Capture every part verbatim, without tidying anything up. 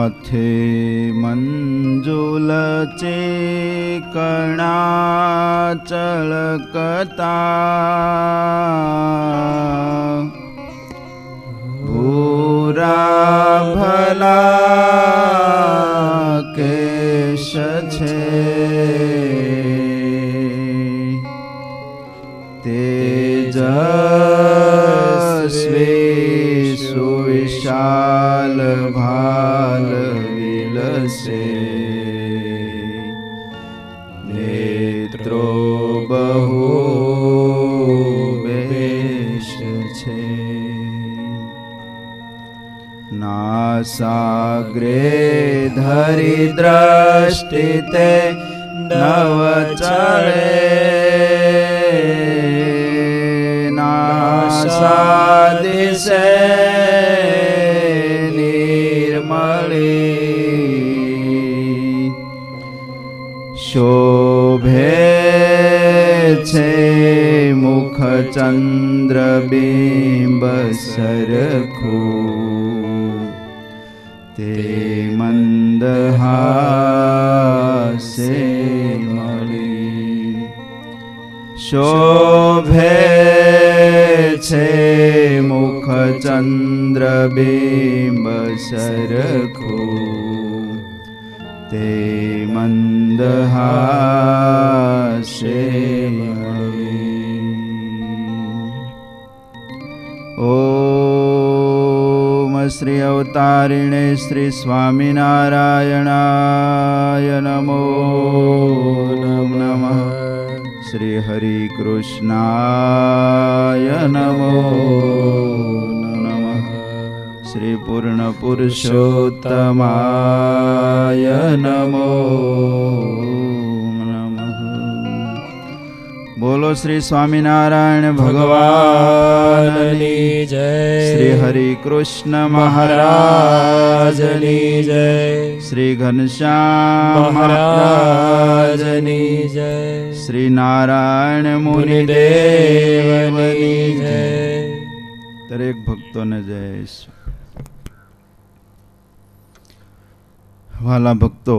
માથે મંજુલ ચેકણા ચળકતા ભૂરા ભલા કેશ છે તેજસ્વી સુવિશાલ ભાલ વિલસે નેત્રો બહુ બેશ છે નાસાગ્રે ધરી દ્રષ્ટિ તે નવ ચળે નાસાદિશે નિર્મળી શોભે છે મુખ ચંદ્ર બિંબ સરખું તે મંદહાસે મળી શોભે છે મુખ ચંદ્ર બિંબ સરખું તે મંદહાસે મળી ઓમ શ્રી અવતારિણે શ્રી સ્વામિનારાયણાય નમો નમઃ શ્રી હરિ કૃષ્ણાય નમો નમઃ શ્રી પૂર્ણ પુરુષોત્તમાય નમો નમઃ બોલો શ્રી સ્વામિનારાયણ ભગવાનની જય શ્રી હરિ કૃષ્ણ મહારાજની જય શ્રી ઘનશ્યામ મહારાજની જય શ્રી નારાયણ મુનિદેવની જય દરેક ભક્તોને જય. વાલા ભક્તો,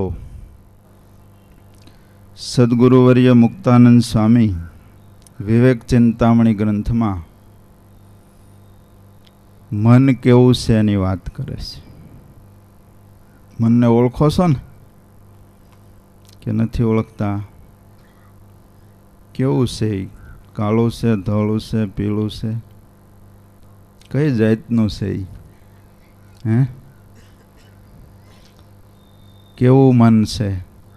સદગુરુવર્ય મુક્તાનંદ સ્વામી વિવેક ચિંતામણી ગ્રંથમાં મન કેવું છે એની વાત કરે છે. મનને ઓળખો છો ને કે નથી ઓળખતા? કેવું છે? કાળું છે, ધોળું છે, પીળું છે? કઈ જાતનું છે? હે કેવું મન છે?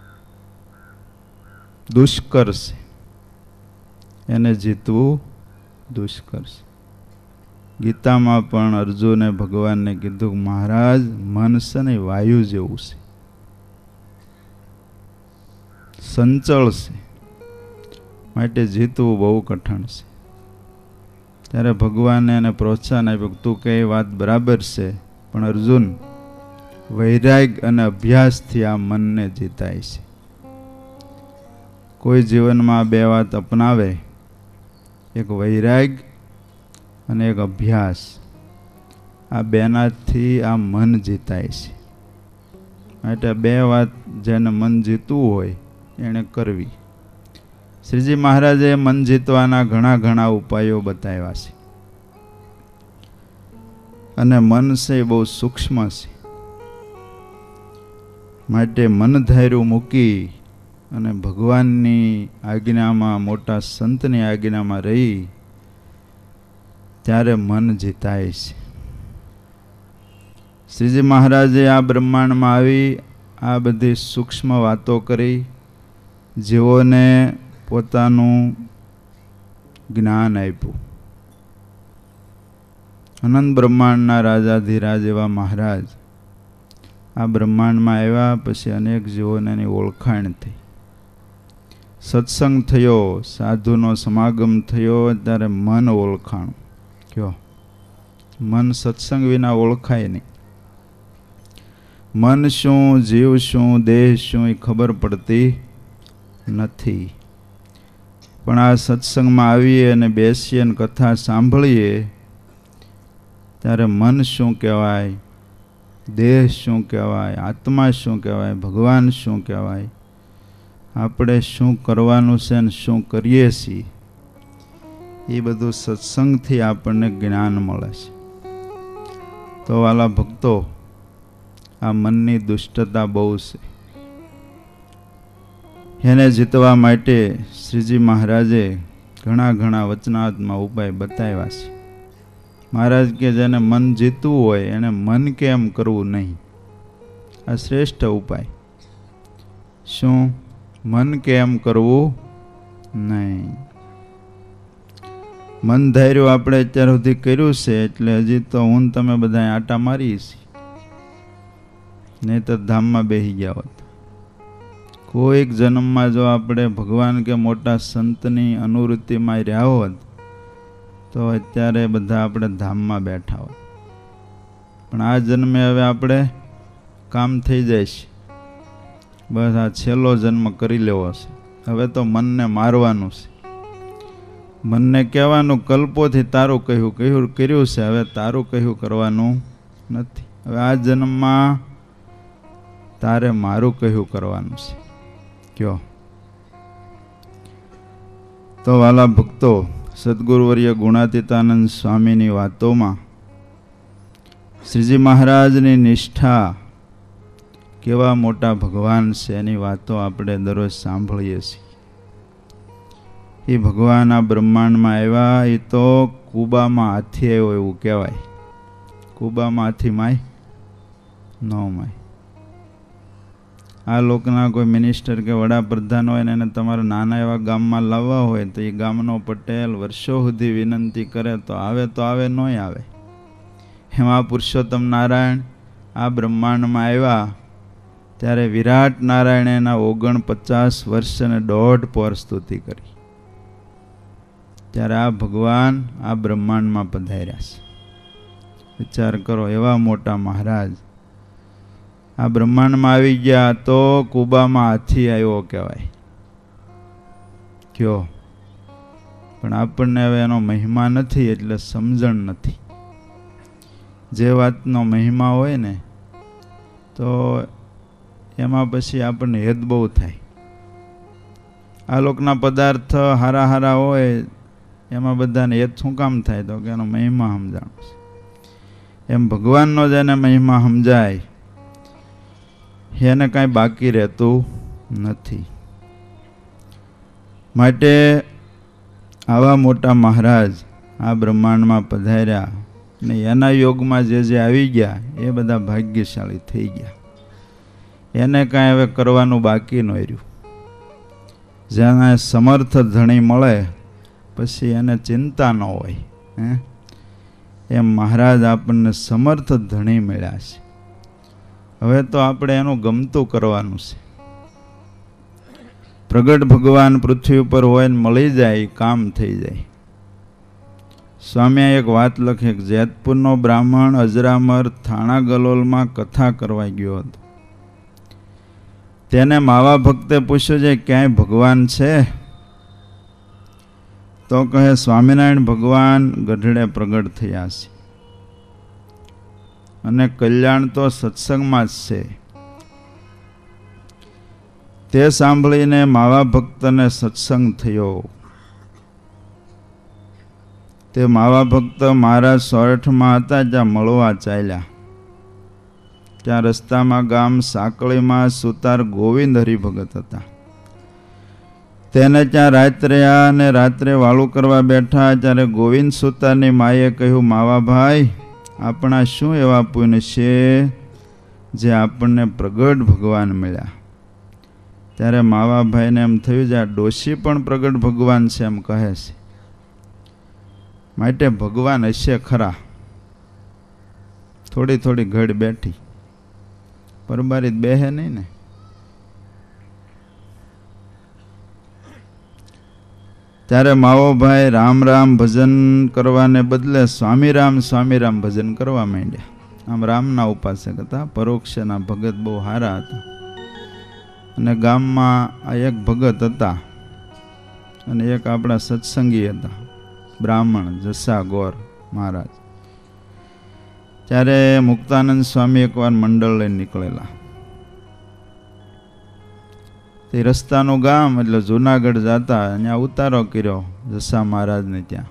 દુષ્કર છે, એને જીતવું દુષ્કર છે. ગીતામાં પણ અર્જુને ભગવાનને કીધું, મહારાજ મન છે ને વાયુ જેવું છે, સંચળ છે, માટે જીતવું બહુ કઠણ છે. ત્યારે ભગવાને એને પ્રોત્સાહન આપ્યું, તું કે એ વાત બરાબર છે, પણ અર્જુન વૈરાગ અને અભ્યાસથી આ મનને જીતાય છે. કોઈ જીવનમાં બે વાત અપનાવે, એક વૈરાગ અને એક અભ્યાસ, આ બેનાથી આ મન જીતાય છે. માટે બે વાત જેને મન જીતવું હોય એણે કરવી. શ્રીજી મહારાજે મન જીતવાના ઘણા ઘણા ઉપાયો બતાવ્યા છે, અને મન છે એ બહુ સૂક્ષ્મ છે. માટે મન ધાર્યું મૂકી અને ભગવાનની આજ્ઞામાં, મોટા સંતની આજ્ઞામાં રહી ત્યારે મન જીતાય છે. શ્રીજી મહારાજે આ બ્રહ્માંડમાં આવી આ બધી સૂક્ષ્મ વાતો કરી, જીવોને પોતાનું જ્ઞાન આપ્યું. અનંત બ્રહ્માંડના રાજાધિરાજ એવા મહારાજ આ બ્રહ્માંડમાં આવ્યા પછી અનેક જીવોને એની ઓળખાણ થઈ. સત્સંગ થયો, સાધુનો સમાગમ થયો, ત્યારે મન ઓળખાણું. કયો મન સત્સંગ વિના ઓળખાય નહીં. મન શું, જીવ શું, દેહ શું એ ખબર પડતી નથી. પણ આ સત્સંગમાં આવીએ અને બેસીએ અને કથા સાંભળીએ ત્યારે મન શું કહેવાય, દેહ શું કહેવાય, આત્મા શું કહેવાય, ભગવાન શું કહેવાય, આપણે શું કરવાનું છે ને શું કરીએ છીએ, એ બધું સત્સંગથી આપણને જ્ઞાન મળે છે. તો વાલા ભક્તો, આ મનની દુષ્ટતા બહુ છે. એને જીતવા માટે શ્રીજી મહારાજે ઘણા ઘણા વચનાત્મા ઉપાય બતાવ્યા છે. મહારાજ કે જેને મન જીતવું હોય એને મન કેમ કરવું નહીં, આ શ્રેષ્ઠ ઉપાય. શું? મન કેમ કરવું નહીં. મન ધાર્યું આપણે અત્યાર સુધી કર્યું છે, એટલે હજી તો હું તમે બધા આટા મારી છીએ, નહીં તો ધામમાં બેસી ગયા હોત. કોઈક જન્મમાં જો આપણે ભગવાન કે મોટા સંતની અનુવૃત્તિમાં રહ્યા હોત તો અત્યારે બધા આપણે ધામમાં બેઠા હોત. પણ આ જન્મે હવે આપણે કામ થઈ જાય છે, બસ આ છેલ્લો જન્મ કરી લેવો છે. હવે તો મનને મારવાનું છે, મનને કહેવાનું કલ્પોથી તારું કહ્યું કહ્યું કર્યું છે, હવે તારું કહ્યું કરવાનું નથી. હવે આ જન્મમાં તારે મારું કહ્યું કરવાનું છે. કયો? તો વાલા ભક્તો, સદગુરુવર્ય ગુણાતીતાનંદ સ્વામીની વાતોમાં શ્રીજી મહારાજની નિષ્ઠા, કેવા મોટા ભગવાન છે એની વાતો આપણે દરરોજ સાંભળીએ છીએ. એ ભગવાન આ બ્રહ્માંડમાં આવ્યા એ તો કુબામાં હાથી આવ્યો એવું કહેવાય. કુબામાં હાથી માય ન માય. આ લોકના કોઈ મિનિસ્ટર કે વડાપ્રધાન હોય ને એને તમારા નાના એવા ગામમાં લાવવા હોય તો એ ગામનો પટેલ વર્ષો સુધી વિનંતી કરે તો આવે તો આવે, નોય આવે. એમાં પુરુષોત્તમ નારાયણ આ બ્રહ્માંડમાં આવ્યા ત્યારે વિરાટ નારાયણે એના ઓગણપચાસ વર્ષ અને દોઢ પોર સ્તુતિ કરી. ત્યારે આ ભગવાન આ બ્રહ્માંડમાં પધાર્યા છે. વિચાર કરો, એવા મોટા મહારાજ આ બ્રહ્માંડમાં આવી ગયા તો કુબામાં હાથી આવ્યો કહેવાય. કયો? પણ આપણને હવે એનો મહિમા નથી એટલે સમજણ નથી. જે વાતનો મહિમા હોય ને તો એમાં પછી આપણને હેત બહુ થાય. આ લોકના પદાર્થ હારા હારા હોય એમાં બધાને હેત શું કામ થાય? તો કે એનો મહિમા સમજાણો છે. એમ ભગવાનનો જેને મહિમા સમજાય એને કાંઈ બાકી રહેતું નથી. માટે આવા મોટા મહારાજ આ બ્રહ્માંડમાં પધાર્યા ને એના યોગમાં જે જે આવી ગયા એ બધા ભાગ્યશાળી થઈ ગયા. એને કાંઈ હવે કરવાનું બાકી ન રહ્યું. જેને સમર્થ ધણી મળે પછી એને ચિંતા ન હોય. હે એમ મહારાજ આપણને સમર્થ ધણી મળ્યા છે. હવે તો આપણે એનું ગમતું કરવાનું છે. પ્રગટ ભગવાન પૃથ્વી ઉપર હોય ને મળી જાય, કામ થઈ જાય. સ્વામીએ એક વાત લખી કે જેતપુરનો બ્રાહ્મણ અજરામર થાણા ગલોલમાં કથા કરવા ગયો હતો. તેને માવા ભક્તે પૂછ્યું છે ક્યાંય ભગવાન છે? તો કહે સ્વામિનારાયણ ભગવાન ગઢડે પ્રગટ થયા છે અને કલ્યાણ તો સત્સંગમાં જ છે. તે સાંભળીને માવા ભક્તને સત્સંગ થયો. તે માવા ભક્ત મારા સોરઠમાં હતા ત્યાં મળવા ચાલ્યા. ત્યાં રસ્તામાં ગામ સાંકળીમાં સુતાર ગોવિંદ હરિભગત હતા. તેને ત્યાં રાત રહ્યા અને રાત્રે વાળું કરવા બેઠા ત્યારે ગોવિંદ સુતારની માએ કહ્યું, માવાભાઈ, આપણા શું એવા પુણ્ય છે જે આપણને પ્રગટ ભગવાન મળ્યા. ત્યારે માવાભાઈને એમ થયું છે આ ડોશી પણ પ્રગટ ભગવાન છે એમ કહે છે, માટે ભગવાન હશે ખરા. થોડી થોડી ઘડ બેઠી, પરબારી બેહે નહીં ને. ત્યારે માવોભાઈ રામ રામ ભજન કરવાને બદલે સ્વામી રામ સ્વામી રામ ભજન કરવા માંડ્યા. આમ રામના ઉપાસક હતા, પરોક્ષના ભગત બહુ સારા હતા. અને ગામમાં આ એક ભગત હતા અને એક આપણા સત્સંગી હતા, બ્રાહ્મણ જસા ગોર મહારાજ. ત્યારે મુક્તાનંદ સ્વામી એકવાર મંડળ લઈને નીકળેલા. તે રસ્તાનું ગામ એટલે જુનાગઢ જતા અહીંયા ઉતારો કર્યો જસા મહારાજને ત્યાં.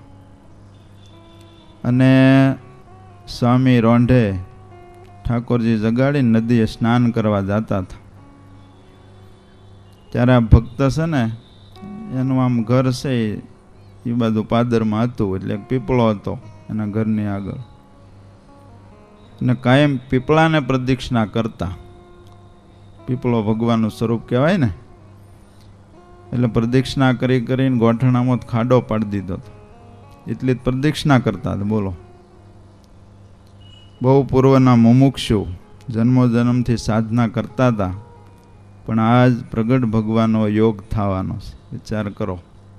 અને સ્વામી રોંઢે ઠાકોરજી જગાડી નદીએ સ્નાન કરવા જતા હતા. ત્યારે આ ભક્ત છે ને એનું આમ ઘર છે એ બાજુ પાદરમાં હતું, એટલે એક પીપળો હતો એના ઘરની આગળ. અને કાયમ પીપળાને પ્રદક્ષિણા કરતા. પીપળો ભગવાનનું સ્વરૂપ કહેવાય ને, એટલે પ્રદક્ષિણા કરી કરીને ગોઠણામાં ખાડો પાડી દીધો હતો. એટલી જ પ્રદક્ષિણા કરતા હતા. બોલો, બહુ પૂર્વના મુમુક્ષુ જન્મો જન્મથી સાધના કરતા હતા, પણ આજ પ્રગટ ભગવાનનો યોગ થવાનો છે. વિચાર કરો.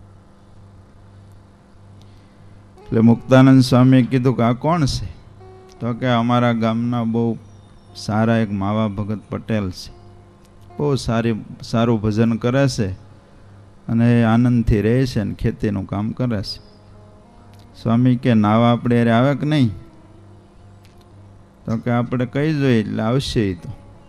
એટલે મુક્તાનંદ સ્વામીએ કીધું કે આ કોણ છે? તો કે અમારા ગામના બહુ સારા એક માવા ભગત પટેલ છે, બહુ સારી સારું ભજન કરે છે અને આનંદથી રહે છે ને ખેતીનું કામ કરે છે. સ્વામી કે નાવા આપણે અરે આવે કે નહીં? તો કે આપણે કહી જોઈએ એટલે આવશે. એ તો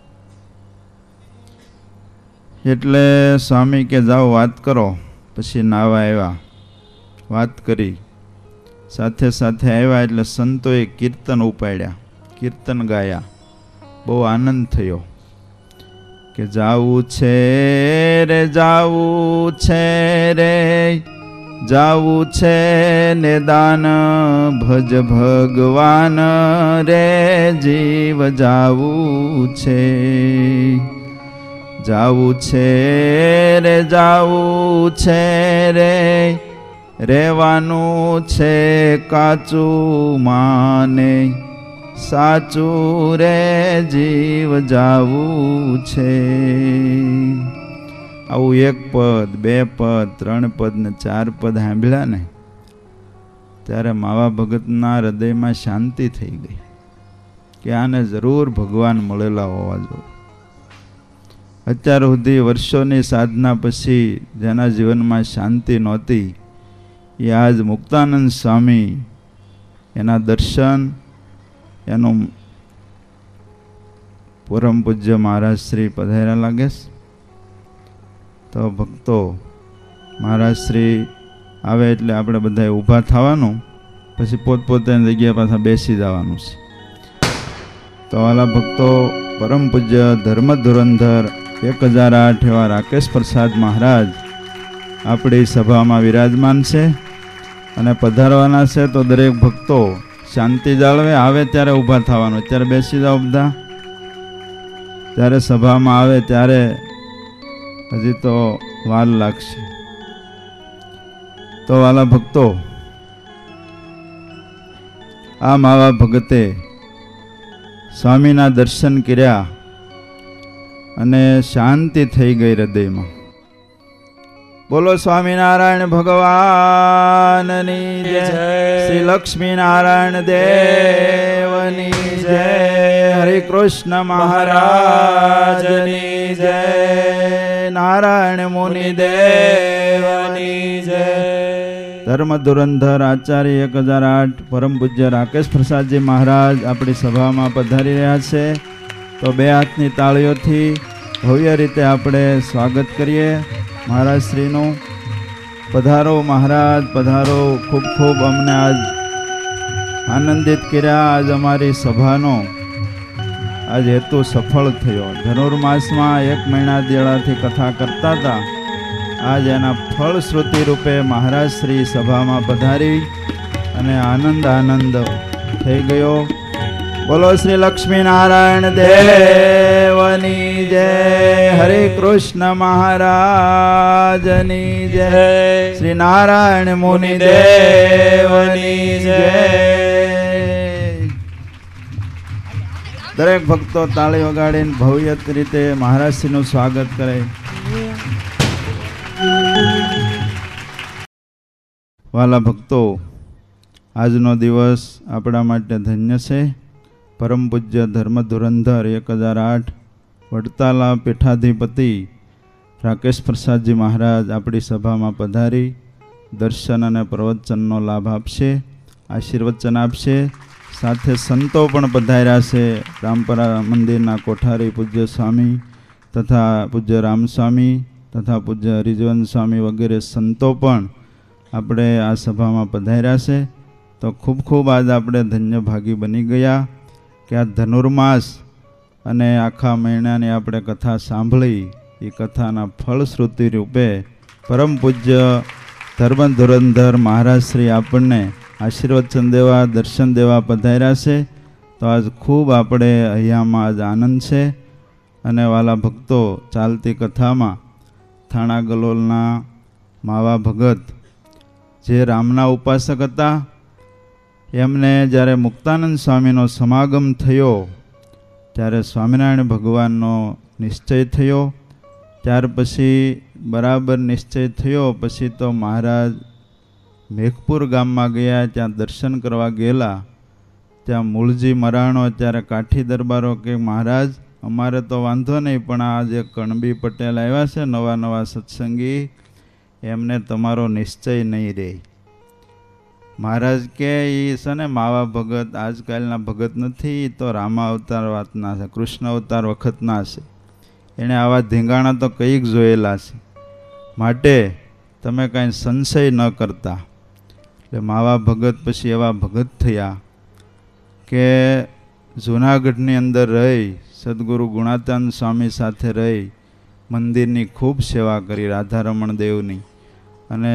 એટલે સ્વામી કે જાઓ વાત કરો. પછી નાવા આવ્યા, વાત કરી, સાથે સાથે આવ્યા એટલે સંતોએ કીર્તન ઉપાડ્યા, કીર્તન ગાયા. બહુ આનંદ થયો કે જાવું છે રે, જાવું છે રે, જાવું છે ને દાન ભજ ભગવાન રે, જીવ જાવું છે. જાવું છે રે, જાવું છે રે, રહેવાનું છે કાચું માને, સાચું રે જીવ જાવું છે. આવું એક પદ, બે પદ, ત્રણ પદ ને ચાર પદ સાંભળ્યા ને ત્યારે માવા ભગતના હૃદયમાં શાંતિ થઈ ગઈ કે આને જરૂર ભગવાન મળેલા હોવા જોઈએ. અત્યાર સુધી વર્ષોની સાધના પછી જેના જીવનમાં શાંતિ નહોતી, એ આજ મુક્તાનંદ સ્વામી એના દર્શન, એનું પરમ પૂજ્ય મહારાજ શ્રી પધાર્યા લાગે છે. તો ભક્તો, મહારાજ શ્રી આવે એટલે આપણે બધા ઊભા થવાનું, પછી પોતપોતાની જગ્યાએ પાછા બેસી જવાનું છે. તો વાલા ભક્તો, પરમ પૂજ્ય ધર્મ ધુરંધર એક હજાર આઠ એવા રાકેશ પ્રસાદ મહારાજ આપણી સભામાં વિરાજમાન છે અને પધારવાના છે. તો દરેક ભક્તો શાંતિ જાળવે, આવે ત્યારે ઊભા થવાનું. અત્યારે બેસી જાઓ બધા, ત્યારે સભામાં આવે ત્યારે હજી તો વાર લાગશે. તો વાલા ભક્તો, આ માવા ભગતે સ્વામીના દર્શન કર્યા અને શાંતિ થઈ ગઈ હૃદયમાં. બોલો સ્વામિનારાયણ ભગવાનની જય, શ્રી લક્ષ્મી નારાયણ દેવની જય, હરે કૃષ્ણ મહારાજની જય, નારાયણ મુનિ દેવની જય. ધર્મ ધુરંધર આચાર્ય એક હજાર આઠ પરમ પૂજ્ય રાકેશ પ્રસાદજી મહારાજ આપણી સભામાં પધારી રહ્યા છે. તો બે હાથની તાળીઓથી ભવ્ય રીતે આપણે સ્વાગત કરીએ મહારાજ શ્રીનું. પધારો મહારાજ, પધારો. ખૂબ ખૂબ અમને આજ આનંદિત કર્યા. આજ અમારી સભાનો આજ હેતુ સફળ થયો. ધનુર્માસમાં એક મહિના દેળાથી કથા કરતા હતા, આજ એના ફળશ્રુતિ રૂપે મહારાજ શ્રી સભામાં પધારી અને આનંદ આનંદ થઈ ગયો. બોલો શ્રી લક્ષ્મી નારાયણ દેવની જય, હરે કૃષ્ણ મહારાજની જય, શ્રી નારાયણ મુનિ દેવની જય. દરેક ભક્તો તાળી વગાડીને ભવ્ય રીતે મહારાજશ્રીનું સ્વાગત કરે. વાલા ભક્તો, આજનો દિવસ આપણા માટે ધન્ય છે. પરમ પૂજ્ય ધર્મ ધુરંધર એક હજાર આઠ વડતાલા પીઠાધિપતિ રાકેશ પ્રસાદજી મહારાજ આપણી સભામાં પધારી દર્શન અને પ્રવચનનો લાભ આપશે, આશીર્વચન આપશે. સાથે સંતો પણ પધાર્યા છે. રામપરા મંદિરના કોઠારી પૂજ્ય સ્વામી તથા પૂજ્ય રામસ્વામી તથા પૂજ્ય હરિજવન સ્વામી વગેરે સંતો પણ આપણે આ સભામાં પધાર્યા છે. તો ખૂબ ખૂબ આજ આપણે ધન્ય ભાગી બની ગયા કે આ ધનુર્માસ અને આખા મહિનાની આપણે કથા સાંભળી. એ કથાના ફળશ્રુતિ રૂપે પરમ પૂજ્ય ધર્મ ધુરંધર મહારાજ શ્રી આપણને આશીર્વચન દેવા દર્શન દેવા પધાર્યા છે. તો આજ ખૂબ આપણે અહીંયામાં આજ આનંદ છે. અને વાલા ભક્તો, ચાલતી કથામાં થાણા ગલોલના માવા ભગત જે રામના ઉપાસક હતા, એમને જ્યારે મુક્તાનંદ સ્વામીનો સમાગમ થયો ત્યારે સ્વામિનારાયણ ભગવાનનો નિશ્ચય થયો. ત્યાર પછી બરાબર નિશ્ચય થયો પછી તો મહારાજ મેઘપુર ગામમાં ગયા. ત્યાં દર્શન કરવા ગયેલા. ત્યાં મૂળજી મરાણો ત્યારે કાઠી દરબારો કે મહારાજ અમારે તો વાંધો નહીં, પણ આ જે કણબી પટેલ આવ્યા છે નવા નવા સત્સંગી, એમને તમારો નિશ્ચય નહીં રહે. મહારાજ કે એ છે ને માવા ભગત આજકાલના ભગત નથી, એ તો રામા અવતાર વાતના છે, કૃષ્ણ અવતાર વખતના છે. એણે આવા ધીંગાણા તો કંઈક જોયેલા છે, માટે તમે કાંઈ સંશય ન કરતા. એટલે માવા ભગત પછી એવા ભગત થયા કે જૂનાગઢની અંદર રહી સદગુરુ ગુણાતાન સ્વામી સાથે રહી મંદિરની ખૂબ સેવા કરી, રાધારમણ દેવની. અને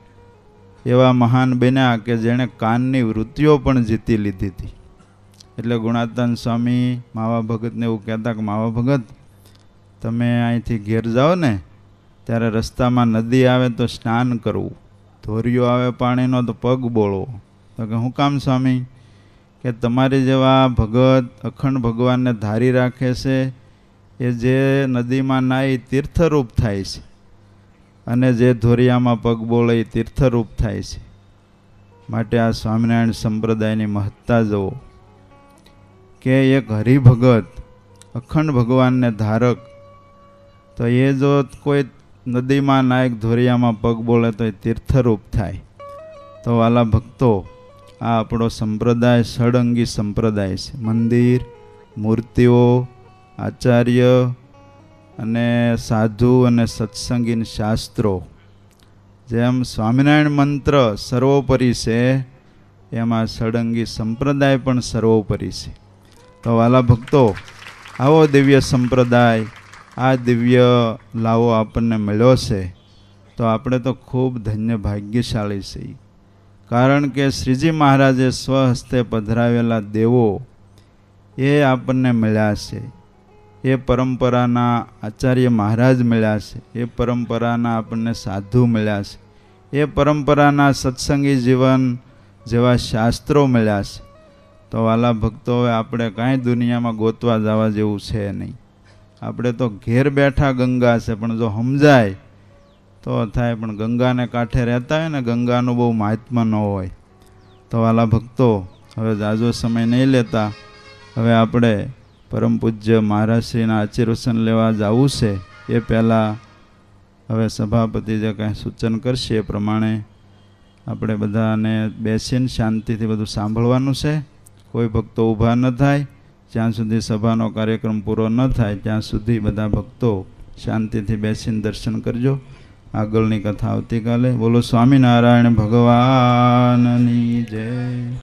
એવા મહાન બન્યા કે જેણે કાનની વૃત્તિઓ પણ જીતી લીધી હતી. એટલે ગુણાતાન સ્વામી માવા ભગતને એવું કહેતા કે માવા ભગત, તમે અહીંથી ઘેર જાઓ ને ત્યારે રસ્તામાં નદી આવે તો સ્નાન કરવું, ધોરિયો આવે પાણીનો તો પગ બોળવો. તો કે હું કામ સ્વામી? કે તમારી જેવા ભગત અખંડ ભગવાનને ધારી રાખે છે, એ જે નદીમાં નાય તીર્થરૂપ થાય છે, અને જે ધોરિયામાં પગ બોળે એ તીર્થરૂપ થાય છે. માટે આ સ્વામિનારાયણ સંપ્રદાયની મહત્તા જુઓ કે એક હરિભગત અખંડ ભગવાનને ધારક, તો એ જો કોઈ નદીમાં નાયક ધોરિયામાં પગ બોલે તો એ તીર્થરૂપ થાય. તો વાલા ભક્તો, આ આપણો સંપ્રદાય ષડંગી સંપ્રદાય છે. મંદિર, મૂર્તિઓ, આચાર્ય અને સાધુ અને સત્સંગી શાસ્ત્રો, જેમ સ્વામિનારાયણ મંત્ર સર્વોપરી છે, એમાં ષડંગી સંપ્રદાય પણ સર્વોપરી છે. તો વાલા ભક્તો, આવો દિવ્ય સંપ્રદાય, આ દિવ્ય લાવો આપણને મળ્યો છે, તો આપણે તો ખૂબ ધન્ય ભાગ્યશાળી છીએ. કારણ કે શ્રીજી મહારાજે સ્વહસ્તે પધરાવેલા દેવો એ આપણને મળ્યા છે. એ પરંપરાના આચાર્ય મહારાજ મળ્યા છે, એ પરંપરાના આપણને સાધુ મળ્યા છે, એ પરંપરાના સત્સંગી જીવન જેવા શાસ્ત્રો મળ્યા છે. તો વાલા ભક્તો, હવે આપણે કાંઈ દુનિયામાં ગોતવા જવા જેવું છે નહીં. આપણે તો ઘેર બેઠા ગંગા છે, પણ જો સમજાય તો થાય. પણ ગંગાને કાંઠે રહેતા હોય ને, ગંગાનું બહુ મહાત્મ્ય ન હોય. તો વાલા ભક્તો, હવે જાજો સમય નહીં લેતા, હવે આપણે પરમ પૂજ્ય મહારાજશ્રીના આશીર્વચન લેવા જવું છે. એ પહેલાં હવે સભાપતિ જે કાંઈ સૂચન કરશે એ પ્રમાણે આપણે બધાને બેસીને શાંતિથી બધું સાંભળવાનું છે. કોઈ ભક્તો ઊભા ન થાય, જ્યાં સુધી સભાનો કાર્યક્રમ પૂરો ન થાય ત્યાં સુધી બધા ભક્તો શાંતિથી બેસીને દર્શન કરજો. આગળની કથા આવતીકાલે. બોલો સ્વામિનારાયણ ભગવાનની જય.